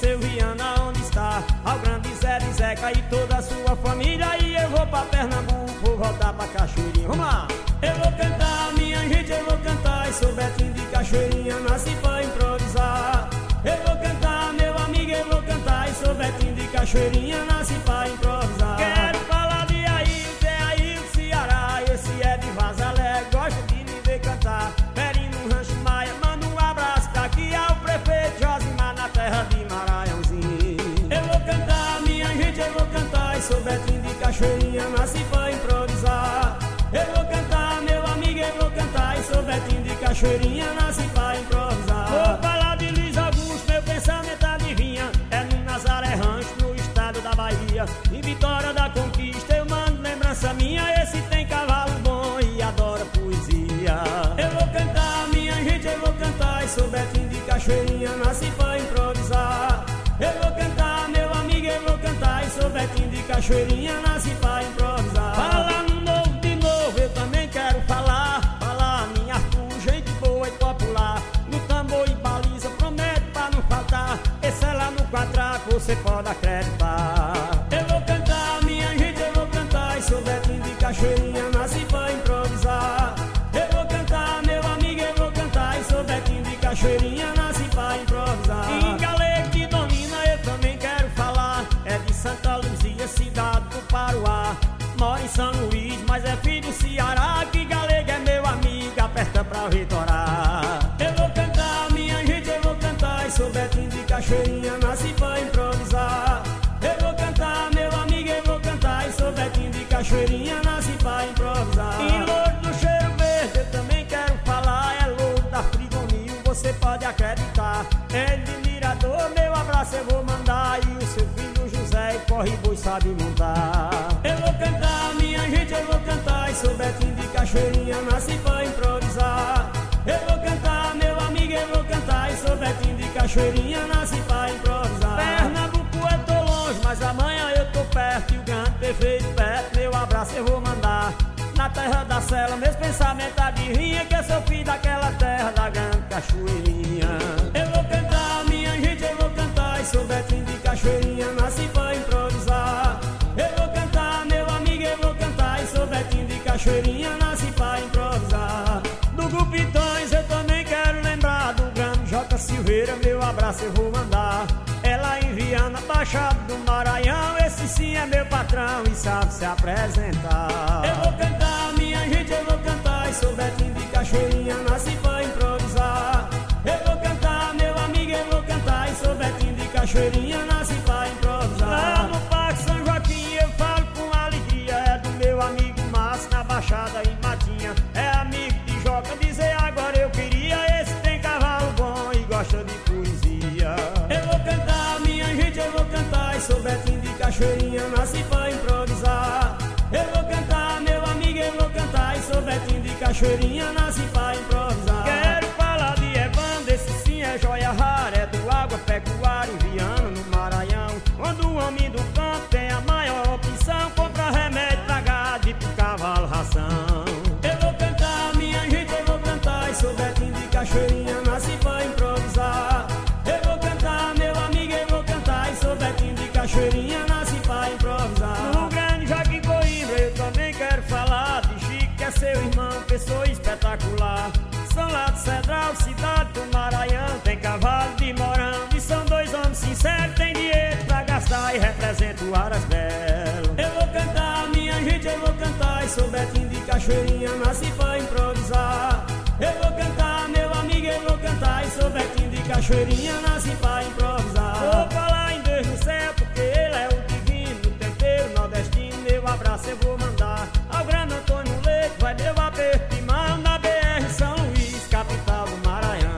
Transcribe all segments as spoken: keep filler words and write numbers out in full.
seu Viana onde está, ao grande Zé de Zeca e toda a sua família. E eu vou pra Pernambuco, vou voltar pra Cachoeirinha. Vamos lá! Eu vou cantar, minha gente, eu vou cantar. E sou Betinho de Cachoeirinha, nasci pra improvisar. Eu vou cantar, meu amigo, eu vou cantar. E sou Betinho de Cachoeirinha, nasci pra improvisar. Quero falar de Ailton, é Ailton Ceará. Esse é de Vazalé, gosta de me ver cantar. Perinho no Rancho Maia, manda um abraço pra aqui ao prefeito Josimar, na terra de Maranhãozinho. Eu vou cantar, minha gente, eu vou cantar. E sou Betinho de Cachoeirinha, nasci pra improvisar. Eu vou cantar, meu amigo, eu vou cantar. E sou Betinho de Cachoeirinha, nasci pra improvisar. Vou falar de Luiz Augusto, meu pensamento adivinha. É no Nazaré Rancho, no estado da Bahia. Em Vitória da Conquista eu mando lembrança minha. Esse tem cavalo bom e adora poesia. Eu vou cantar, minha gente, eu vou cantar. E sou Betinho de Cachoeirinha, nasci pra improvisar. Eu vou cantar, meu amigo, eu vou cantar. E sou Betinho de Cachoeirinha, nasci pra improvisar. Fala no novo de novo, eu também quero falar. Falar minha Arthur, gente boa e popular. No tambor e baliza, prometo pra não faltar. Esse é lá no quatraco, você pode acreditar. Eu vou cantar, minha gente, eu vou cantar. E sou Betinho de Cachoeirinha, nasci pra improvisar. Eu vou cantar, meu amigo, eu vou cantar. E sou Betinho de Cachoeirinha, nasci pra improvisar. Em galego que domina, eu também quero falar. É de Santa Luzia, cidade do Paruá. Mora em São Luís, mas é filho do Ceará. Que galego é meu amigo, aperta pra vitorar. Eu vou cantar, minha gente, eu vou cantar. E sou Betinho de Cachoeirinha, nasci pra improvisar. Eu vou cantar, meu amigo, eu vou cantar. E sou Betinho de Cachoeirinha, nasci pra improvisar. E Louro do Cheiro Verde, eu também quero falar. É Louro da Frigonil, você pode acreditar. É de Mirador, meu abraço eu vou mandar. E o seu filho José, corre boi, sabe montar. Eu vou cantar, minha gente, eu vou cantar. E sou Betinho de Cachoeirinha, nasci pra improvisar. Eu vou cantar, meu amigo, eu vou cantar. E sou Betinho de Cachoeirinha, nasci pra improvisar. Pernambuco eu tô longe, mas amanhã eu tô perto. E o grande perfeito perto, meu abraço eu vou mandar. Na terra da Sela, meus pensamentos adivinha. Que eu sou filho daquela terra da grande Cachoeirinha. Eu vou cantar, minha gente, eu vou cantar. E sou Betinho de Cachoeirinha, nasci pra improvisar. Eu vou cantar, meu amigo, eu vou cantar. E sou Betinho de Cachoeirinha, nasci pra improvisar. Do Gupitões eu também quero lembrar. Do grande J. Silveira, meu abraço eu vou mandar. É lá em Viana, Baixada do Maranhão. Esse sim é meu patrão e sabe se apresentar. Eu vou cantar, minha gente, eu vou cantar. E sou Betinho de Cachoeirinha, nasci pra improvisar. Eu vou cantar, meu amigo, eu vou cantar. E sou Betinho de Cachoeirinha, nasci pra improvisar. Lá no Parque São Joaquim eu falo com alegria. É do meu amigo Márcio, na Baixada e Matinha. É amigo de Joca, dizer agora eu queria. Esse tem cavalo bom e gosta de poesia. Eu vou cantar, minha gente, eu vou cantar. E sou Betinho de Cachoeirinha, nasci pra improvisar. Eu vou cantar, meu amigo, eu vou cantar. E sou Betinho de Cachoeirinha, nasci pra improvisar. Quero falar de Evandro, esse sim é joia rara. É do Água Pecuária em Viana, no Maranhão. Quando o homem do campo tem a maior opção, compra remédio pra gado e pro cavalo ração. Eu vou cantar, minha gente, eu vou cantar. E sou Betinho de Cachoeirinha, nasci pra improvisar. Eu vou cantar, meu amigo, eu vou cantar. E sou Betinho de Cachoeirinha, nasci pra improvisar. No grande Joaquim Coimbra eu também quero falar. De Chico, que é seu irmão, pessoa espetacular. São lá de Cedral, cidade do Maranhão. Tem cavalo de morão e são dois homens sinceros. Tem dinheiro pra gastar e representa o Aras Belo. Eu vou cantar, minha gente, eu vou cantar. E sou Betinho de Cachoeirinha, nasci pra improvisar. Eu vou cantar, meu amigo, eu vou cantar. E sou Betinho de Cachoeirinha, nasci pra improvisar. Vou falar em Deus no céu, porque ele é o divino, o tempero nordestino. Meu abraço eu vou mandar ao grande Antônio Leite. Vai meu aperto de mão na B R São Luís, capital do Maranhão.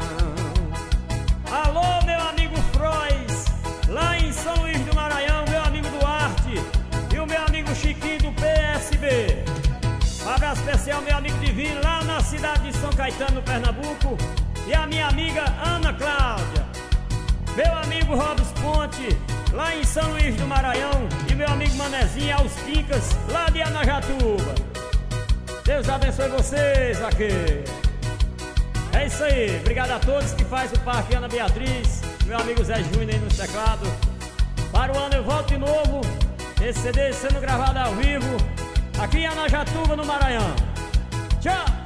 Alô, meu amigo Frois, lá em São Luís do Maranhão. Meu amigo Duarte e o meu amigo Chiquinho do P S B. Um abraço especial, meu amigo Divino, lá na cidade de São Caetano, Pernambuco. E a minha amiga Ana Cláudia. Meu amigo Robes Ponte, lá em São Luís do Maranhão. E meu amigo Manezinho aos Quincas, lá de Anajatuba. Deus abençoe vocês aqui. É isso aí, obrigado a todos que faz o Parque Ana Beatriz. meu amigo Zé Júnior aí no teclado. Para o ano eu volto de novo. Esse C D sendo gravado ao vivo aqui em Anajatuba, no Maranhão. Tchau!